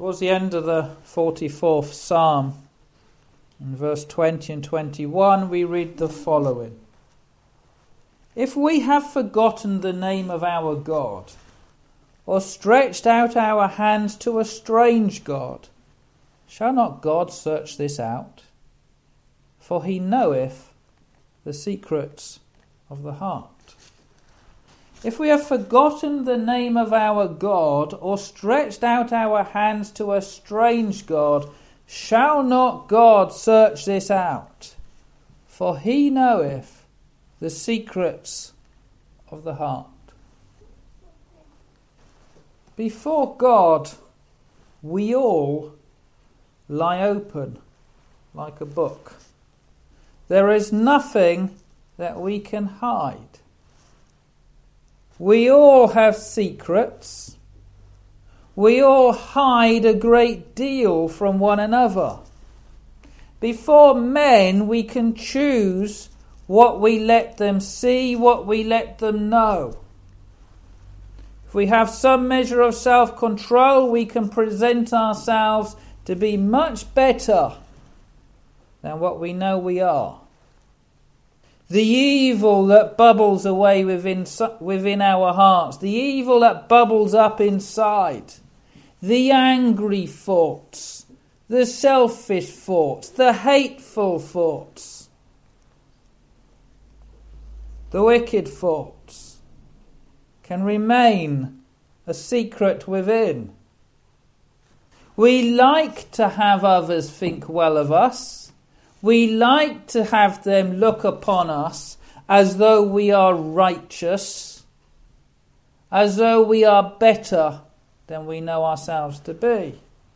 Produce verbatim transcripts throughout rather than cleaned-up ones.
Towards the end of the forty-fourth Psalm, in verse twenty and twenty-one, we read the following. If we have forgotten the name of our God, or stretched out our hands to a strange God, shall not God search this out? For he knoweth the secrets of the heart. If we have forgotten the name of our God, or stretched out our hands to a strange God, shall not God search this out? For he knoweth the secrets of the heart. Before God, we all lie open like a book. There is nothing that we can hide. We all have secrets. We all hide a great deal from one another. Before men, we can choose what we let them see, what we let them know. If we have some measure of self-control, we can present ourselves to be much better than what we know we are. The evil that bubbles away within, within our hearts, the evil that bubbles up inside, the angry thoughts, the selfish thoughts, the hateful thoughts, the wicked thoughts, can remain a secret within. We like to have others think well of us. We like to have them look upon us as though we are righteous, as though we are better than we know ourselves to be.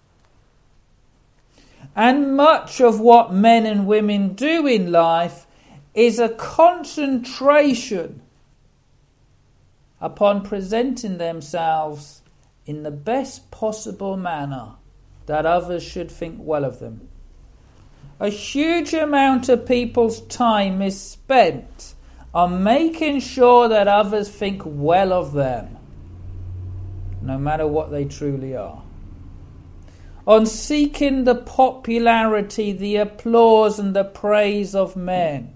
And much of what men and women do in life is a concentration upon presenting themselves in the best possible manner that others should think well of them. A huge amount of people's time is spent on making sure that others think well of them, no matter what they truly are. On seeking the popularity, the applause and the praise of men.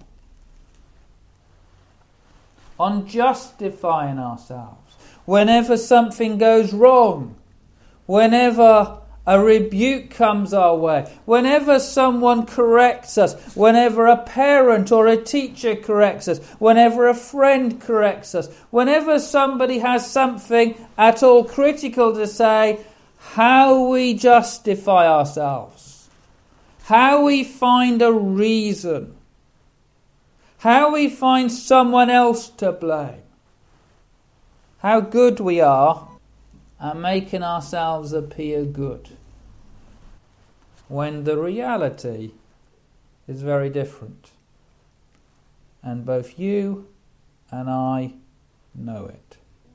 On justifying ourselves whenever something goes wrong, whenever a rebuke comes our way, whenever someone corrects us, whenever a parent or a teacher corrects us, whenever a friend corrects us, whenever somebody has something at all critical to say, how we justify ourselves, how we find a reason, how we find someone else to blame, how good we are at making ourselves appear good, when the reality is very different. And both you and I know it.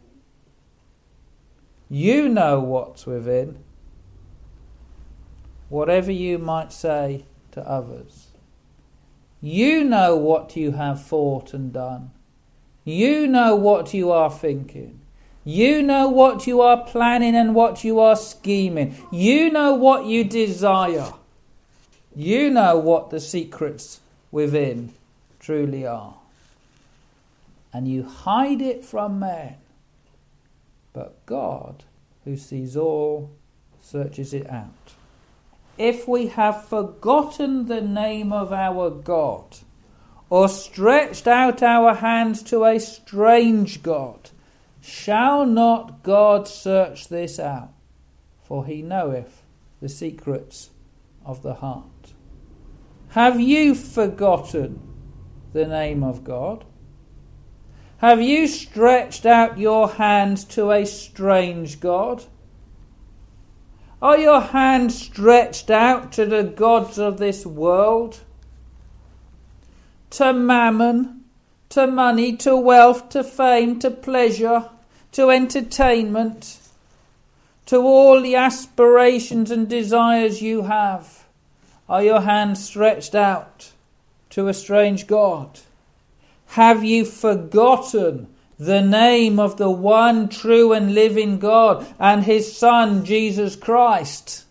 You know what's within, whatever you might say to others. You know what you have thought and done. You know what you are thinking. You know what you are planning and what you are scheming. You know what you desire. You know what the secrets within truly are. And you hide it from men. But God, who sees all, searches it out. If we have forgotten the name of our God, or stretched out our hands to a strange God, shall not God search this out? For he knoweth the secrets of the heart. Have you forgotten the name of God? Have you stretched out your hands to a strange God? Are your hands stretched out to the gods of this world? To mammon, to money, to wealth, to fame, to pleasure, to entertainment, to all the aspirations and desires you have? Are your hands stretched out to a strange God? Have you forgotten the name of the one true and living God and his Son, Jesus Christ?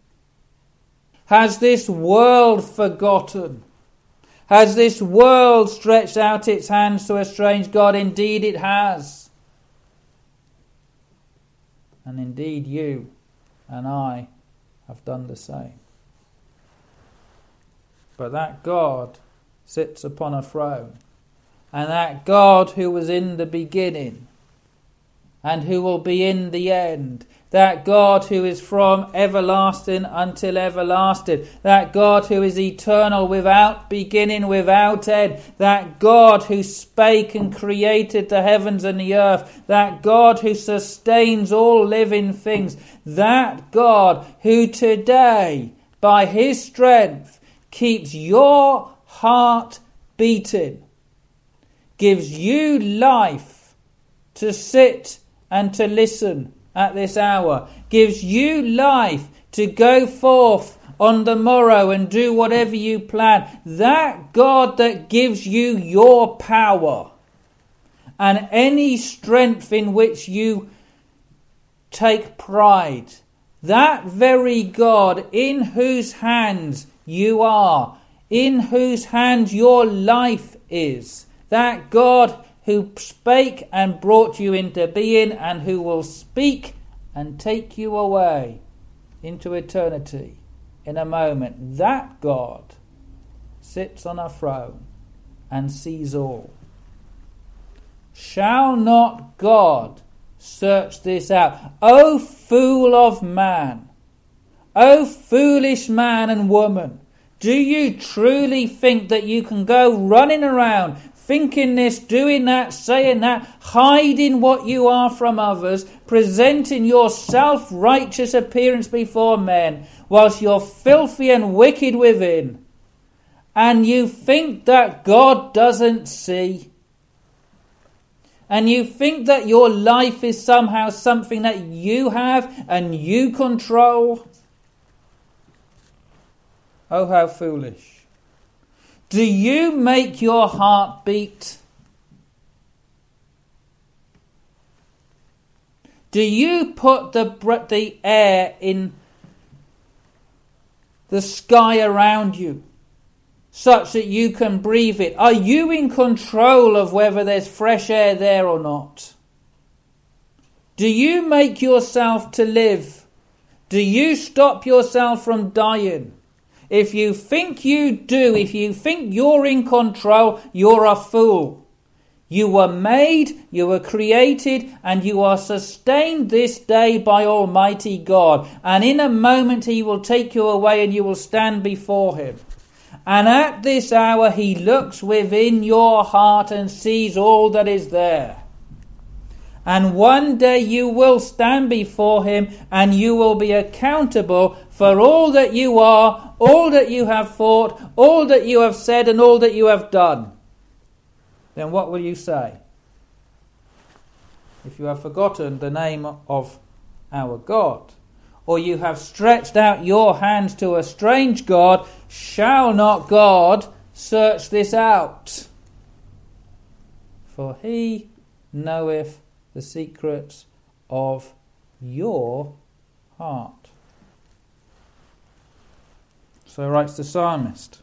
Has this world forgotten? Has this world stretched out its hands to a strange God? Indeed it has. And indeed you and I have done the same. But that God sits upon a throne. And that God who was in the beginning and who will be in the end, that God who is from everlasting until everlasting, that God who is eternal without beginning, without end, that God who spake and created the heavens and the earth, that God who sustains all living things, that God who today, by his strength, keeps your heart beating, gives you life to sit and to listen at this hour, gives you life to go forth on the morrow and do whatever you plan. That God that gives you your power and any strength in which you take pride, that very God in whose hands you are, in whose hands your life is, that God who spake and brought you into being and who will speak and take you away into eternity in a moment, that God sits on a throne and sees all. Shall not God search this out? O fool of man, O foolish man and woman, do you truly think that you can go running around thinking this, doing that, saying that, hiding what you are from others, presenting your self-righteous appearance before men, whilst you're filthy and wicked within, and you think that God doesn't see, and you think that your life is somehow something that you have and you control? Oh, how foolish. Do you make your heart beat? Do you put the the air in the sky around you such that you can breathe it? Are you in control of whether there's fresh air there or not? Do you make yourself to live? Do you stop yourself from dying? If you think you do, if you think you're in control, you're a fool. You were made, you were created, and you are sustained this day by Almighty God. And in a moment he will take you away and you will stand before him. And at this hour he looks within your heart and sees all that is there. And one day you will stand before him and you will be accountable for all that you are, all that you have thought, all that you have said, and all that you have done. Then what will you say? If you have forgotten the name of our God, or you have stretched out your hands to a strange God, shall not God search this out? For he knoweth the secrets of your heart. So writes the psalmist.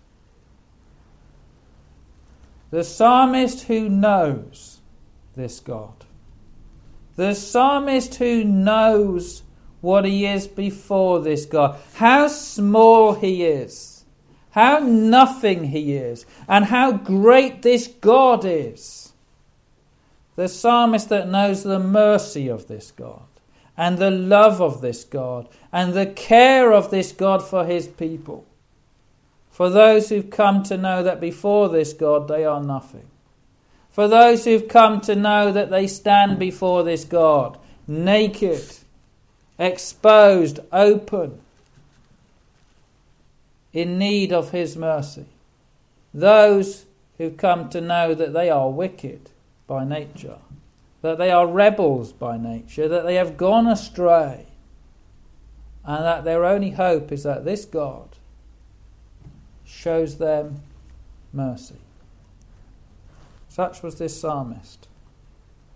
The psalmist who knows this God. The psalmist who knows what he is before this God. How small he is. How nothing he is. And how great this God is. The psalmist that knows the mercy of this God, and the love of this God, and the care of this God for his people. For those who've come to know that before this God they are nothing. For those who've come to know that they stand before this God, naked, exposed, open, in need of his mercy. Those who've come to know that they are wicked by nature, that they are rebels by nature, that they have gone astray, and that their only hope is that this God shows them mercy. Such was this psalmist.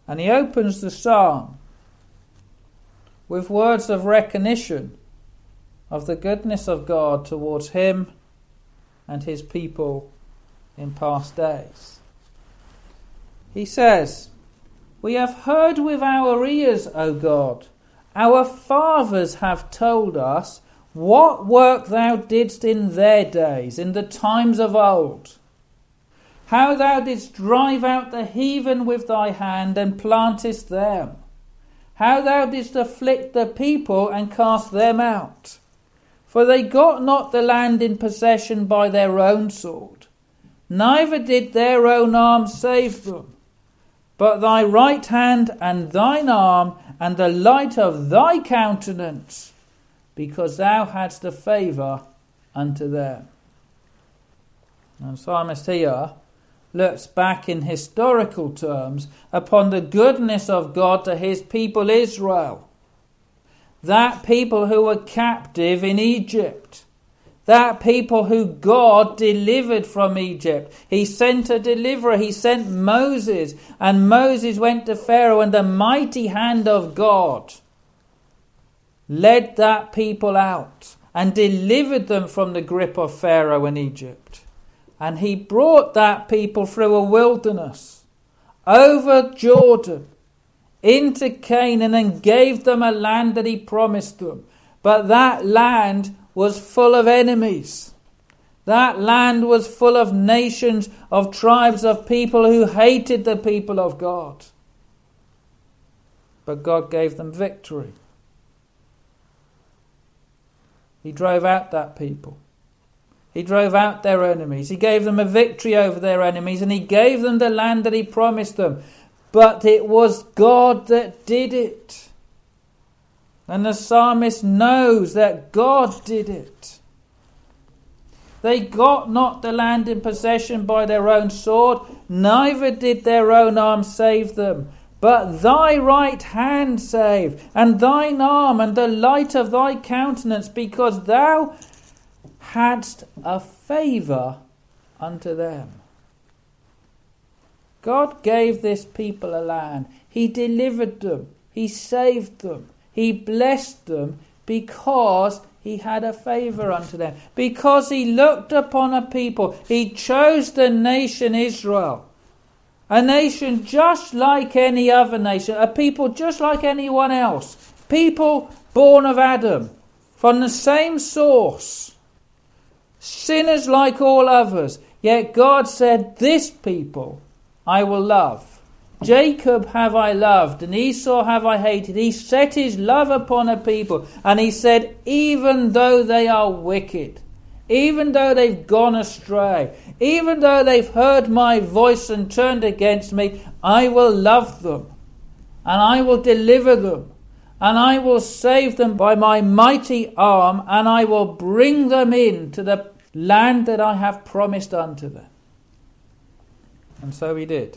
And he opens the psalm with words of recognition of the goodness of God towards him and his people in past days. He says, "We have heard with our ears, O God. Our fathers have told us what work thou didst in their days, in the times of old. How thou didst drive out the heathen with thy hand and plantest them. How thou didst afflict the people and cast them out. For they got not the land in possession by their own sword, neither did their own arm save them. But thy right hand and thine arm and the light of thy countenance, because thou hadst a favour unto them." And psalmist here looks back in historical terms upon the goodness of God to his people Israel. That people who were captive in Egypt. That people who God delivered from Egypt. He sent a deliverer. He sent Moses. And Moses went to Pharaoh, and the mighty hand of God led that people out and delivered them from the grip of Pharaoh in Egypt. And he brought that people through a wilderness, over Jordan, into Canaan, and gave them a land that he promised them. But that land was full of enemies. That land was full of nations, of tribes, of people who hated the people of God. But God gave them victory. He drove out that people. He drove out their enemies. He gave them a victory over their enemies, and he gave them the land that he promised them. But it was God that did it. And the psalmist knows that God did it. They got not the land in possession by their own sword, neither did their own arm save them. But thy right hand saved, and thine arm, and the light of thy countenance, because thou hadst a favour unto them. God gave this people a land. He delivered them. He saved them. He blessed them because he had a favour unto them. Because he looked upon a people. He chose the nation Israel. A nation just like any other nation. A people just like anyone else. People born of Adam. From the same source. Sinners like all others. Yet God said, this people I will love. Jacob have I loved, and Esau have I hated. He set his love upon a people, and he said, even though they are wicked, even though they've gone astray, even though they've heard my voice and turned against me, I will love them, and I will deliver them, and I will save them by my mighty arm, and I will bring them into the land that I have promised unto them. And so he did.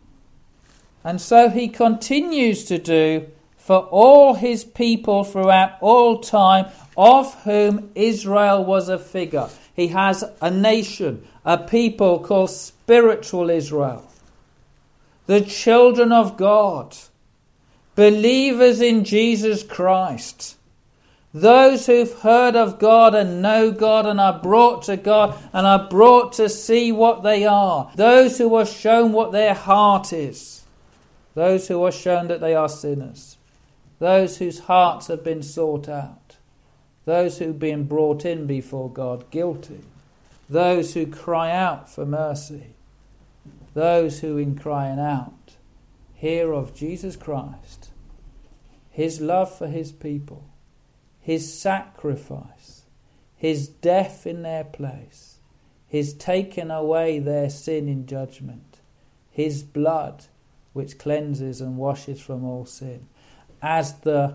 And so he continues to do for all his people throughout all time, of whom Israel was a figure. He has a nation, a people called spiritual Israel. The children of God. Believers in Jesus Christ. Those who've heard of God and know God and are brought to God and are brought to see what they are. Those who are shown what their heart is. Those who are shown that they are sinners. Those whose hearts have been sought out. Those who've been brought in before God guilty. Those who cry out for mercy. Those who in crying out hear of Jesus Christ. His love for his people. His sacrifice. His death in their place. His taking away their sin in judgment. His blood which cleanses and washes from all sin, as the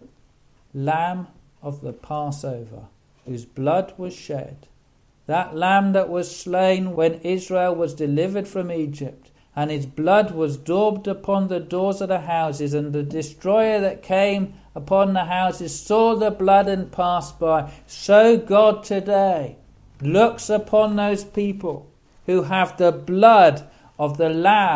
Lamb of the Passover, whose blood was shed, that Lamb that was slain when Israel was delivered from Egypt, and his blood was daubed upon the doors of the houses, and the destroyer that came upon the houses saw the blood and passed by. So God today looks upon those people who have the blood of the Lamb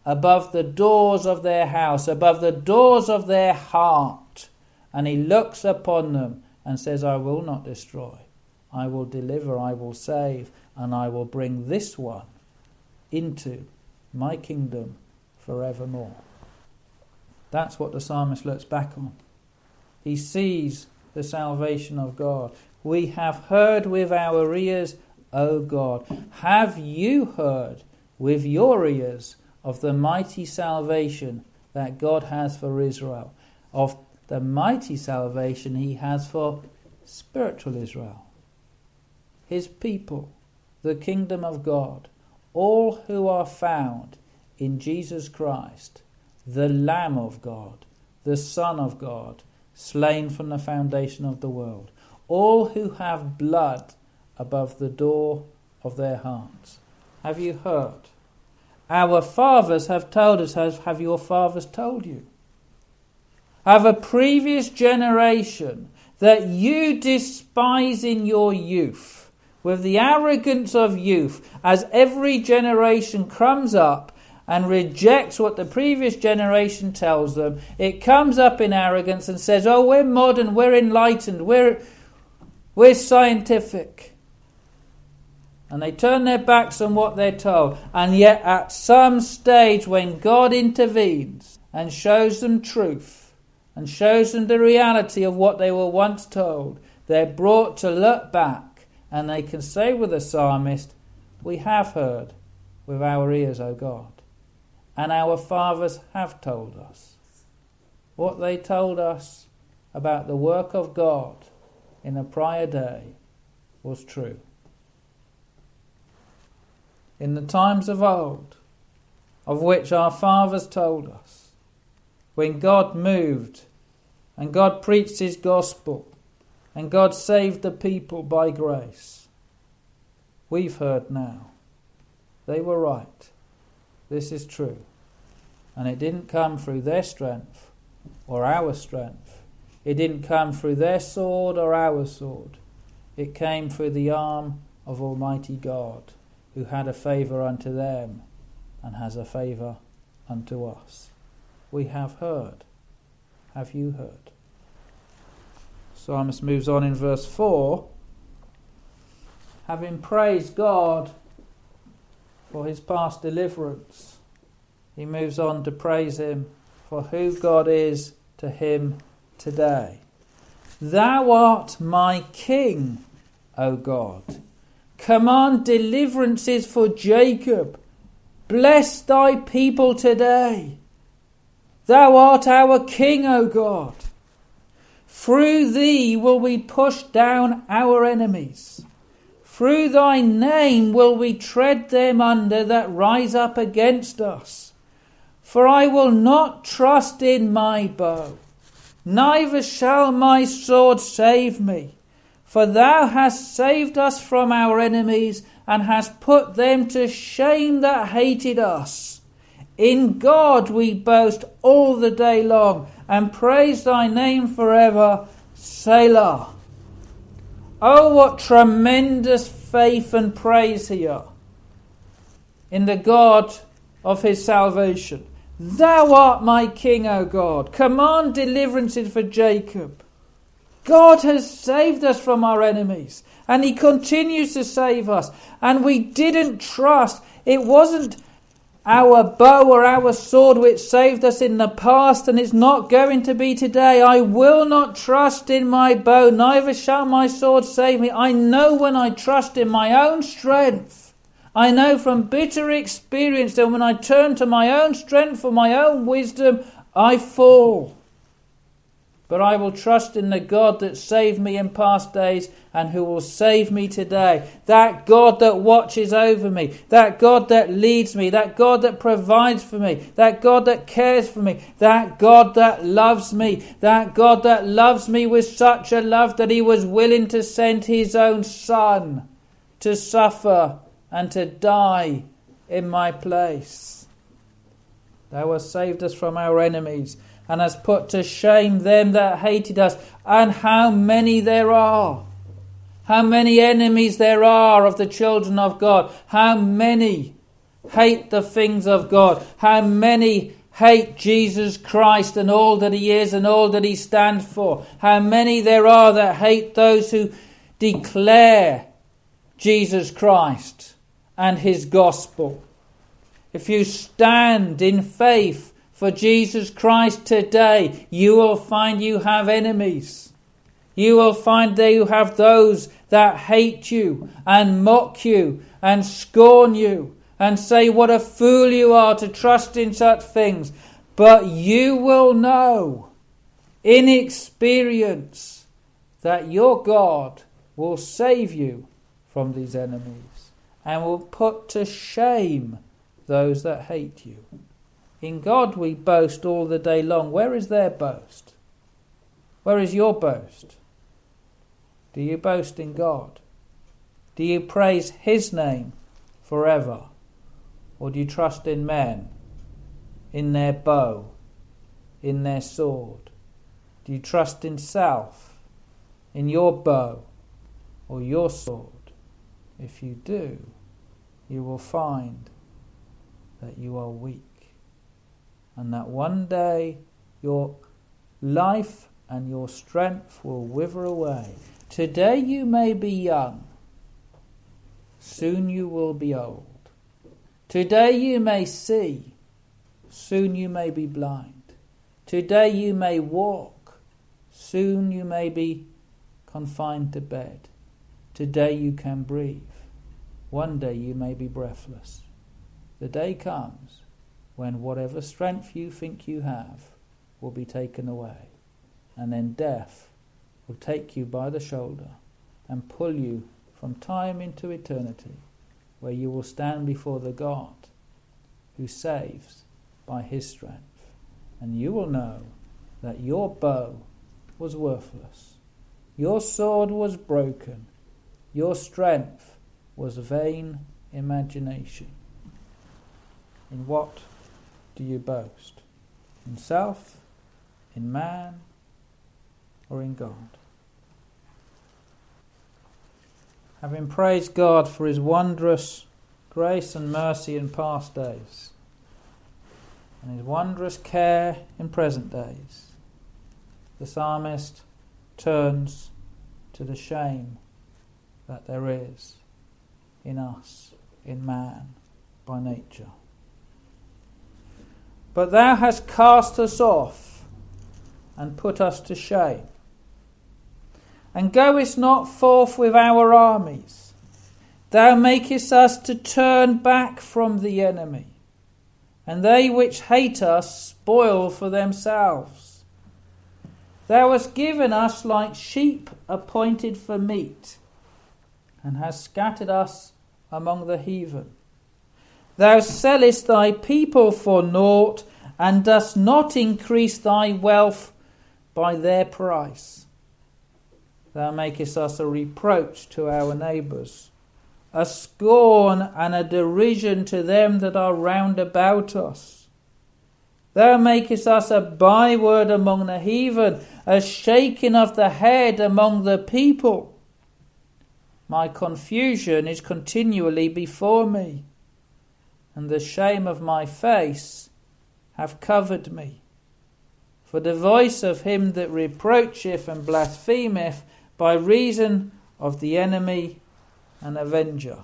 above the doors of their house, above the doors of their heart. And he looks upon them and says, I will not destroy. I will deliver, I will save, and I will bring this one into my kingdom forevermore. That's what the psalmist looks back on. He sees the salvation of God. We have heard with our ears, O God. Have you heard with your ears of the mighty salvation that God has for Israel? Of the mighty salvation he has for spiritual Israel. His people, the kingdom of God, all who are found in Jesus Christ, the Lamb of God, the Son of God, slain from the foundation of the world. All who have blood above the door of their hearts. Have you heard? Our fathers have told us, have your fathers told you? Have a previous generation that you despise in your youth, with the arrogance of youth, as every generation comes up and rejects what the previous generation tells them, it comes up in arrogance and says, oh, we're modern, we're enlightened, we're, we're scientific. And they turn their backs on what they're told. And yet at some stage when God intervenes and shows them truth and shows them the reality of what they were once told, they're brought to look back and they can say with the psalmist, we have heard with our ears, O God. And our fathers have told us. What they told us about the work of God in a prior day was true. In the times of old, of which our fathers told us, when God moved and God preached his gospel and God saved the people by grace, we've heard now. They were right. This is true. And it didn't come through their strength or our strength. It didn't come through their sword or our sword. It came through the arm of Almighty God, who had a favour unto them and has a favour unto us. We have heard. Have you heard? Psalmist moves on in verse four. Having praised God for his past deliverance, he moves on to praise him for who God is to him today. Thou art my King, O God. Command deliverances for Jacob. Bless thy people today. Thou art our King, O God. Through thee will we push down our enemies. Through thy name will we tread them under that rise up against us. For I will not trust in my bow, neither shall my sword save me. For thou hast saved us from our enemies, and hast put them to shame that hated us. In God we boast all the day long, and praise thy name forever. Selah. Oh, what tremendous faith and praise here in the God of his salvation. Thou art my King, O God. Command deliverances for Jacob. God has saved us from our enemies, and he continues to save us. And we didn't trust. It wasn't our bow or our sword which saved us in the past, and it's not going to be today. I will not trust in my bow, neither shall my sword save me. I know when I trust in my own strength, I know from bitter experience that when I turn to my own strength for my own wisdom, I fall. But I will trust in the God that saved me in past days and who will save me today. That God that watches over me. That God that leads me. That God that provides for me. That God that cares for me. That God that loves me. That God that loves me with such a love that he was willing to send his own Son to suffer and to die in my place. Thou hast saved us from our enemies, and has put to shame them that hated us. And how many there are. How many enemies there are of the children of God. How many hate the things of God. How many hate Jesus Christ and all that he is and all that he stands for. How many there are that hate those who declare Jesus Christ and his gospel. If you stand in faith for Jesus Christ today, you will find you have enemies. You will find that you have those that hate you and mock you and scorn you and say what a fool you are to trust in such things. But you will know in experience that your God will save you from these enemies and will put to shame those that hate you. In God we boast all the day long. Where is their boast? Where is your boast? Do you boast in God? Do you praise his name forever? Or do you trust in men, in their bow, in their sword? Do you trust in self, in your bow or your sword? If you do, you will find that you are weak, and that one day your life and your strength will wither away. Today you may be young, soon you will be old. Today you may see, soon you may be blind. Today you may walk, soon you may be confined to bed. Today you can breathe, one day you may be breathless. The day comes when whatever strength you think you have will be taken away, and then death will take you by the shoulder and pull you from time into eternity, where you will stand before the God who saves by his strength. And you will know that your bow was worthless, your sword was broken, your strength was vain imagination. In what do you boast? In self, in man, or in God? Having praised God for his wondrous grace and mercy in past days, and his wondrous care in present days, the psalmist turns to the shame that there is in us, in man, by nature. But thou hast cast us off and put us to shame, and goest not forth with our armies. Thou makest us to turn back from the enemy, and they which hate us spoil for themselves. Thou hast given us like sheep appointed for meat, and hast scattered us among the heathen. Thou sellest thy people for naught, and dost not increase thy wealth by their price. Thou makest us a reproach to our neighbours, a scorn and a derision to them that are round about us. Thou makest us a byword among the heathen, a shaking of the head among the people. My confusion is continually before me, and the shame of my face have covered me. For the voice of him that reproacheth and blasphemeth by reason of the enemy and avenger.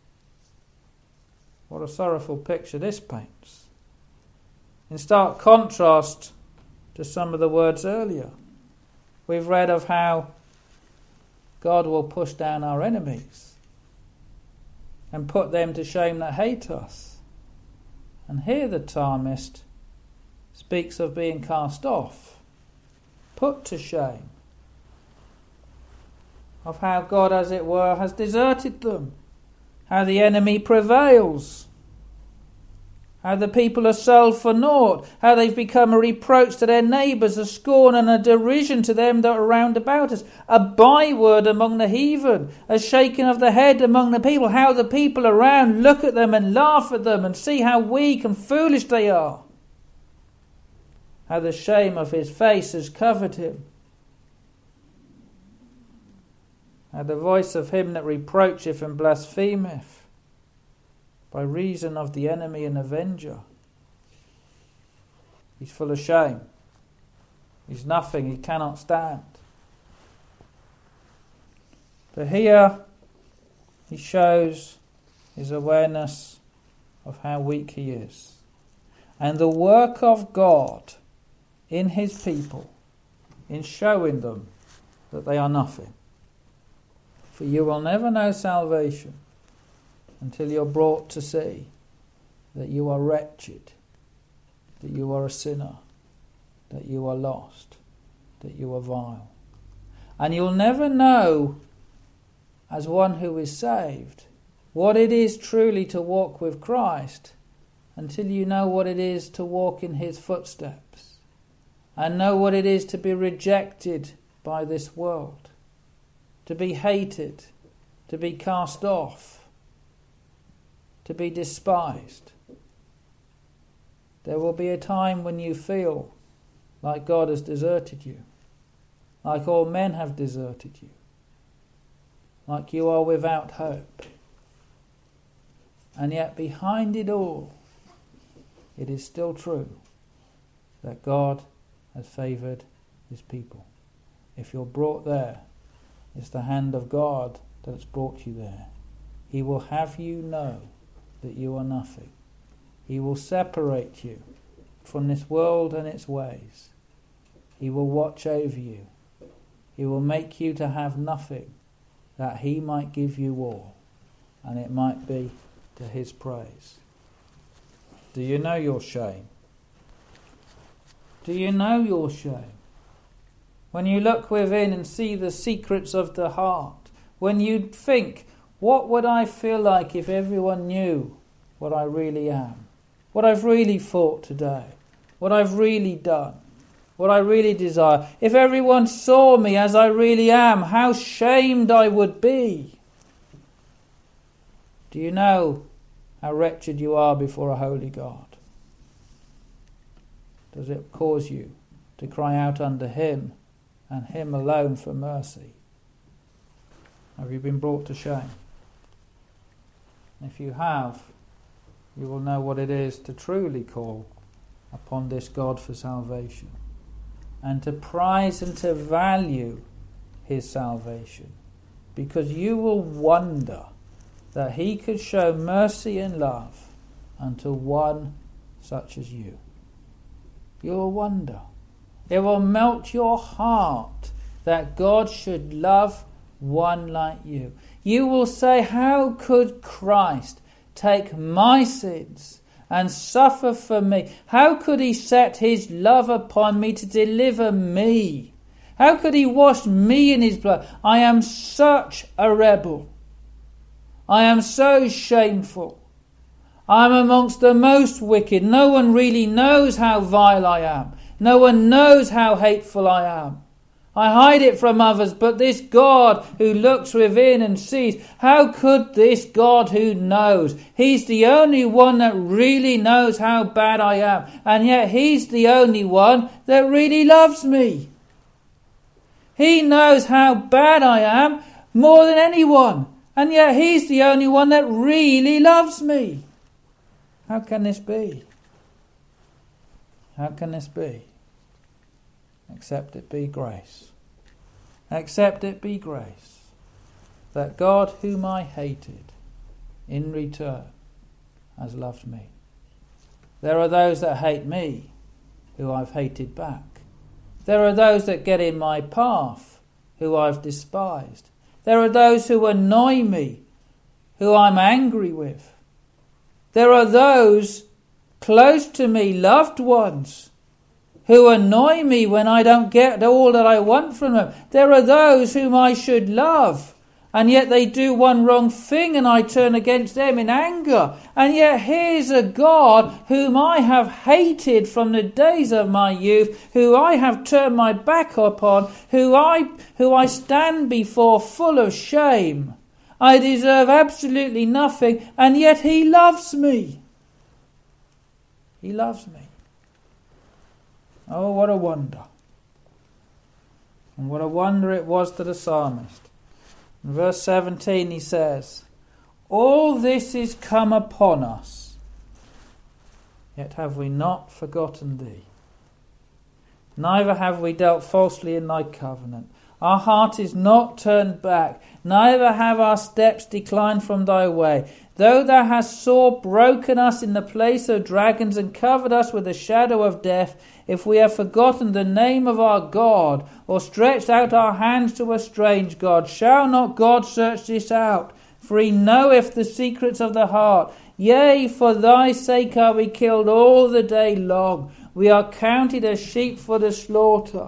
What a sorrowful picture this paints, in stark contrast to some of the words earlier. We've read of how God will push down our enemies and put them to shame that hate us. And here the psalmist speaks of being cast off, put to shame, of how God, as it were, has deserted them, how the enemy prevails, how the people are sold for naught, how they've become a reproach to their neighbours, a scorn and a derision to them that are round about us, a byword among the heathen, a shaking of the head among the people, how the people around look at them and laugh at them and see how weak and foolish they are, how the shame of his face has covered him, how the voice of him that reproacheth and blasphemeth by reason of the enemy and avenger. He's full of shame. He's nothing. He cannot stand. But here he shows his awareness of how weak he is. And the work of God in his people in showing them that they are nothing. For you will never know salvation until you're brought to see that you are wretched, that you are a sinner, that you are lost, that you are vile. And you'll never know, as one who is saved, what it is truly to walk with Christ until you know what it is to walk in his footsteps and know what it is to be rejected by this world, to be hated, to be cast off, to be despised. There will be a time when you feel like God has deserted you, like all men have deserted you, like you are without hope. And yet behind it all, it is still true that God has favoured his people. If you're brought there, it's the hand of God that's brought you there. He will have you know that you are nothing. He will separate you from this world and its ways. He will watch over you. He will make you to have nothing, that he might give you all, and it might be to his praise. Do you know your shame? Do you know your shame? When you look within and see the secrets of the heart, when you think, what would I feel like if everyone knew what I really am, what I've really thought today, what I've really done, what I really desire? If everyone saw me as I really am, how shamed I would be. Do you know how wretched you are before a holy God? Does it cause you to cry out unto him and him alone for mercy? Have you been brought to shame? If you have, you will know what it is to truly call upon this God for salvation, and to prize and to value his salvation, because you will wonder that he could show mercy and love unto one such as you. You will wonder. It will melt your heart that God should love one like you. You will say, how could Christ take my sins and suffer for me? How could he set his love upon me to deliver me? How could he wash me in his blood? I am such a rebel. I am so shameful. I am amongst the most wicked. No one really knows how vile I am. No one knows how hateful I am. I hide it from others, but this God who looks within and sees, how could this God who knows? He's the only one that really knows how bad I am, and yet he's the only one that really loves me. He knows how bad I am more than anyone, and yet he's the only one that really loves me. How can this be? How can this be? Except it be grace. Except it be grace. That God whom I hated, in return, has loved me. There are those that hate me, who I've hated back. There are those that get in my path, who I've despised. There are those who annoy me, who I'm angry with. There are those close to me, loved ones, who annoy me when I don't get all that I want from them. There are those whom I should love, and yet they do one wrong thing and I turn against them in anger. And yet here's a God whom I have hated from the days of my youth, who I have turned my back upon, who I, who I stand before full of shame. I deserve absolutely nothing, and yet he loves me. He loves me. Oh, what a wonder. And what a wonder it was to the psalmist. In verse seventeen he says, All this is come upon us, yet have we not forgotten thee. Neither have we dealt falsely in thy covenant. Our heart is not turned back, neither have our steps declined from thy way. Though thou hast sore broken us in the place of dragons and covered us with the shadow of death, if we have forgotten the name of our God, or stretched out our hands to a strange God, shall not God search this out? For he knoweth the secrets of the heart. Yea, for thy sake are we killed all the day long. We are counted as sheep for the slaughter.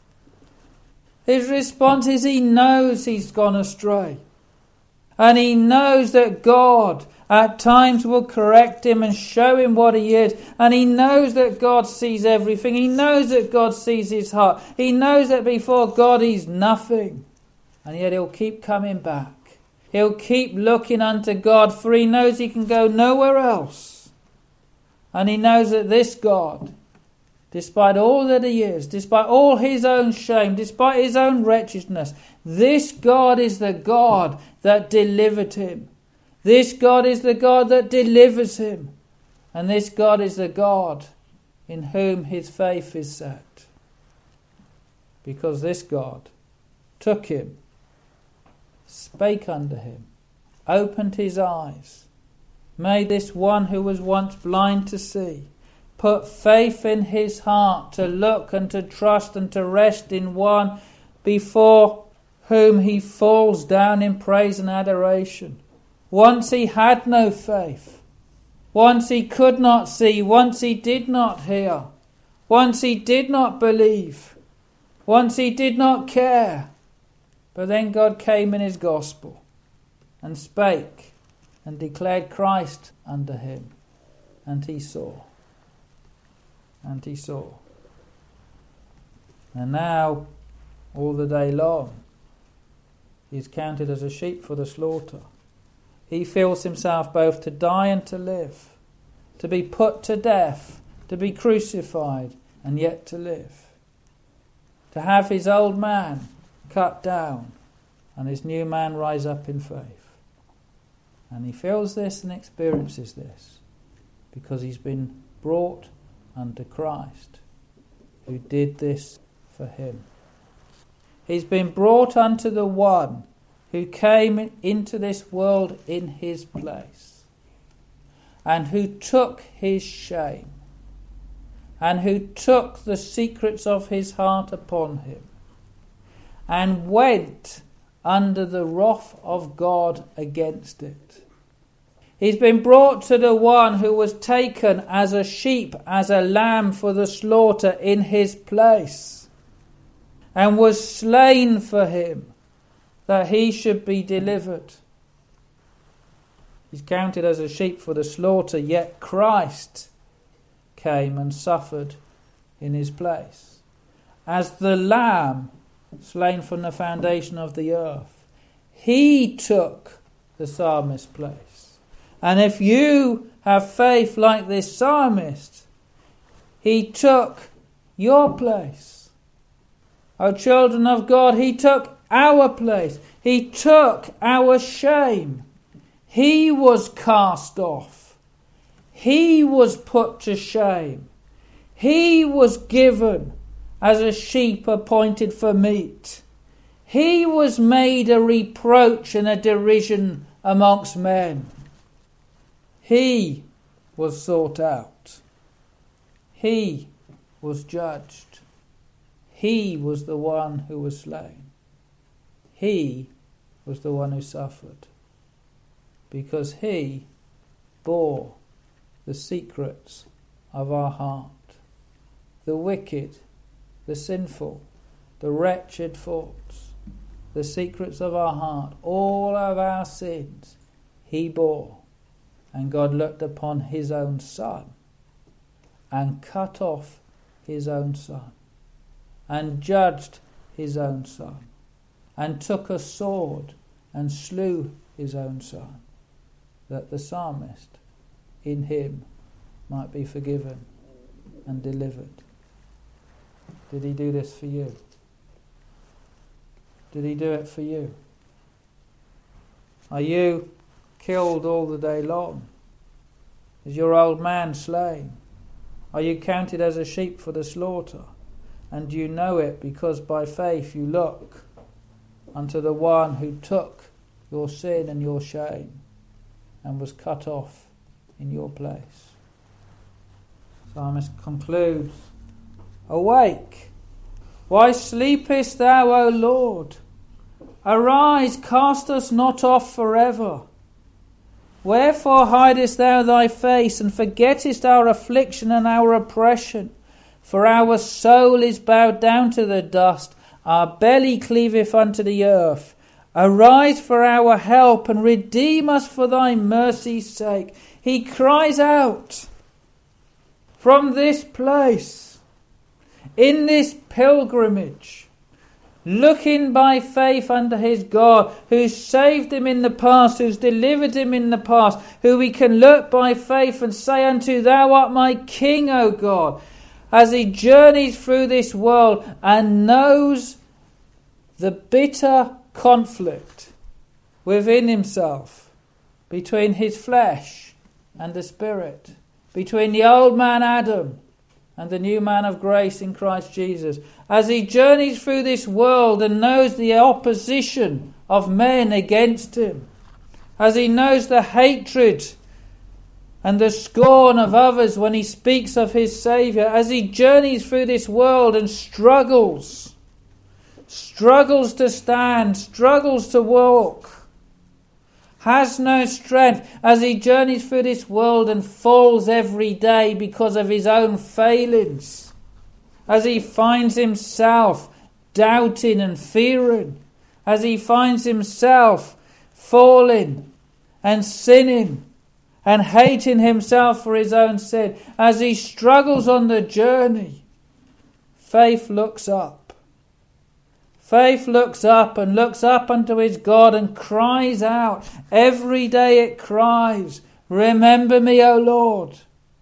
His response is he knows he's gone astray. And he knows that God at times will correct him and show him what he is. And he knows that God sees everything. He knows that God sees his heart. He knows that before God he's nothing. And yet he'll keep coming back. He'll keep looking unto God, for he knows he can go nowhere else. And he knows that this God, despite all that he is, despite all his own shame, despite his own wretchedness, this God is the God that delivered him. This God is the God that delivers him. And this God is the God in whom his faith is set. Because this God took him, spake unto him, opened his eyes, made this one who was once blind to see, put faith in his heart to look and to trust and to rest in one before whom he falls down in praise and adoration. Once he had no faith. Once he could not see. Once he did not hear. Once he did not believe. Once he did not care. But then God came in his gospel and spake and declared Christ unto him. And he saw. And he saw. And now, all the day long, he is counted as a sheep for the slaughter. He feels himself both to die and to live, to be put to death, to be crucified, and yet to live. To have his old man cut down, and his new man rise up in faith. And he feels this and experiences this, because he's been brought unto Christ, who did this for him. He's been brought unto the one who came into this world in his place, and who took his shame, and who took the secrets of his heart upon him, and went under the wrath of God against it. He's been brought to the one who was taken as a sheep, as a lamb for the slaughter in his place, and was slain for him, that he should be delivered. He's counted as a sheep for the slaughter, yet Christ came and suffered in his place. As the lamb slain from the foundation of the earth, he took the psalmist's place. And if you have faith like this psalmist, he took your place. O children of God, he took our place. He took our shame. He was cast off. He was put to shame. He was given as a sheep appointed for meat. He was made a reproach and a derision amongst men. He was sought out. He was judged. He was the one who was slain. He was the one who suffered. Because he bore the secrets of our heart. The wicked, the sinful, the wretched thoughts, the secrets of our heart, all of our sins, he bore. And God looked upon his own son and cut off his own son and judged his own son and took a sword and slew his own son, that the psalmist in him might be forgiven and delivered. Did he do this for you? Did he do it for you? Are you killed all the day long? Is your old man slain? Are you counted as a sheep for the slaughter? And you know it because by faith you look unto the one who took your sin and your shame and was cut off in your place. Psalmist concludes, Awake! Why sleepest thou, O Lord? Arise, cast us not off forever. Wherefore hidest thou thy face, and forgettest our affliction and our oppression? For our soul is bowed down to the dust, our belly cleaveth unto the earth. Arise for our help, and redeem us for thy mercy's sake. He cries out from this place, in this pilgrimage, looking by faith unto his God, who's saved him in the past, who's delivered him in the past, who we can look by faith and say unto, Thou art my King, O God, as he journeys through this world and knows the bitter conflict within himself, between his flesh and the spirit, between the old man Adam and the new man of grace in Christ Jesus, as he journeys through this world and knows the opposition of men against him, as he knows the hatred and the scorn of others when he speaks of his Saviour, as he journeys through this world and struggles, struggles to stand, struggles to walk, has no strength, as he journeys through this world and falls every day because of his own failings, as he finds himself doubting and fearing, as he finds himself falling and sinning and hating himself for his own sin, as he struggles on the journey, faith looks up. Faith looks up and looks up unto his God and cries out. Every day it cries, Remember me, O Lord.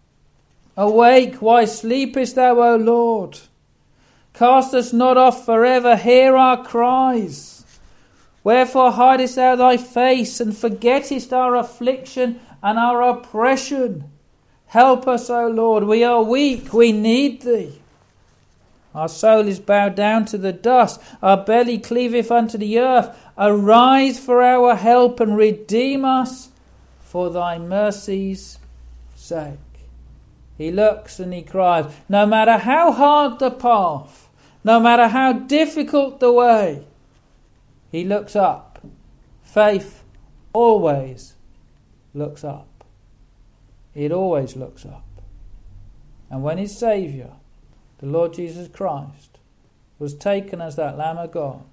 Awake, why sleepest thou, O Lord? Cast us not off forever, hear our cries. Wherefore hidest thou thy face, and forgettest our affliction and our oppression? Help us, O Lord, we are weak, we need thee. Our soul is bowed down to the dust, our belly cleaveth unto the earth. Arise for our help, and redeem us for thy mercy's sake. He looks and he cries, no matter how hard the path, no matter how difficult the way, he looks up. Faith always looks up. It always looks up. And when his Saviour, the Lord Jesus Christ, was taken as that Lamb of God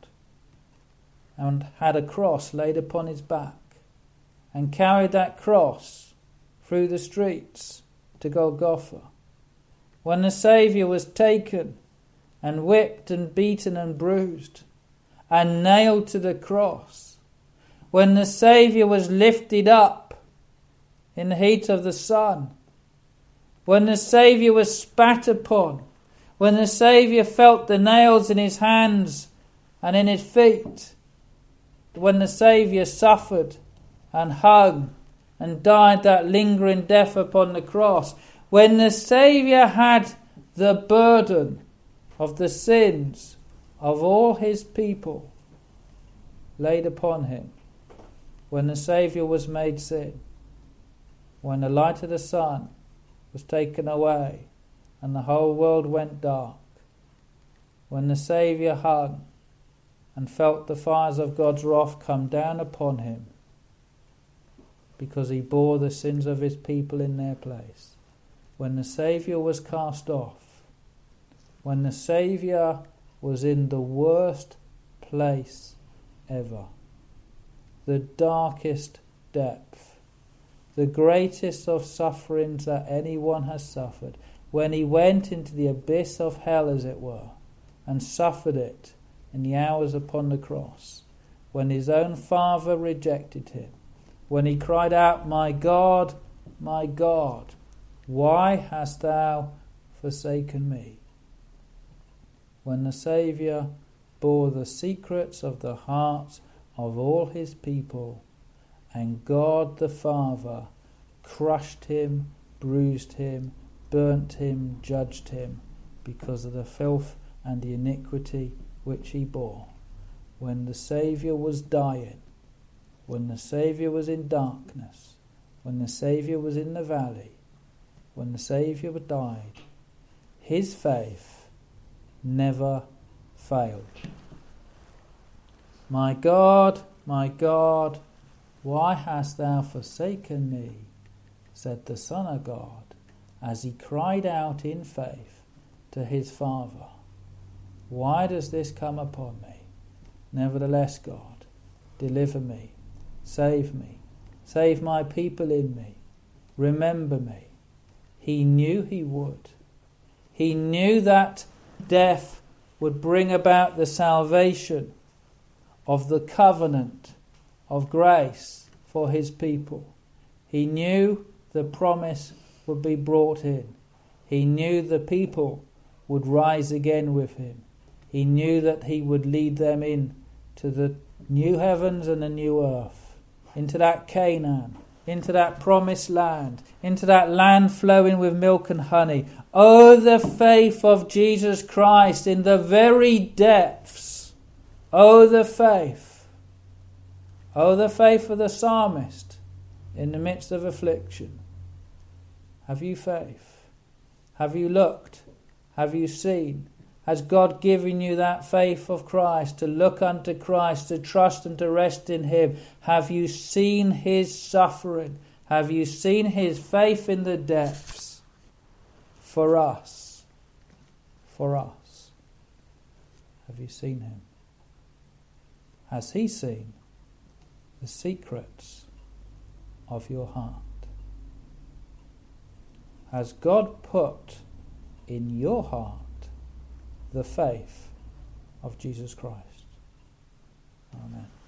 and had a cross laid upon his back and carried that cross through the streets to Golgotha, when the Saviour was taken and whipped and beaten and bruised and nailed to the cross, when the Saviour was lifted up in the heat of the sun, when the Saviour was spat upon, when the Saviour felt the nails in his hands and in his feet, when the Saviour suffered and hung and died that lingering death upon the cross, when the Saviour had the burden of the sins of all his people laid upon him, when the Saviour was made sin, when the light of the sun was taken away and the whole world went dark, when the Saviour hung and felt the fires of God's wrath come down upon him because he bore the sins of his people in their place, when the Saviour was cast off, when the Saviour was in the worst place ever, the darkest depth, the greatest of sufferings that anyone has suffered, when he went into the abyss of hell, as it were, and suffered it in the hours upon the cross, when his own Father rejected him, when he cried out, My God, my God, why hast thou forsaken me? When the Saviour bore the secrets of the hearts of all his people And God the Father crushed him, bruised him, burnt him, judged him, because of the filth and the iniquity which he bore. When the Saviour was dying, when the Saviour was in darkness, when the Saviour was in the valley, when the Saviour died, his faith never failed. My God, my God, why hast thou forsaken me? Said the Son of God, as he cried out in faith to his Father. Why does this come upon me? Nevertheless, God, deliver me, save me, save my people in me, remember me. He knew he would. He knew that death would bring about the salvation of the covenant of grace for his people. He knew the promise would be brought in. He knew the people would rise again with him. He knew that he would lead them in to the new heavens and the new earth, into that Canaan, into that promised land, into that land flowing with milk and honey. Oh, the faith of Jesus Christ in the very depths. Oh, the faith. Oh, the faith of the psalmist in the midst of affliction. Have you faith? Have you looked? Have you seen? Has God given you that faith of Christ, to look unto Christ, to trust and to rest in him? Have you seen his suffering? Have you seen his faith in the depths? For us. For us. Have you seen him? Has he seen the secrets of your heart? Has God put in your heart the faith of Jesus Christ? Amen.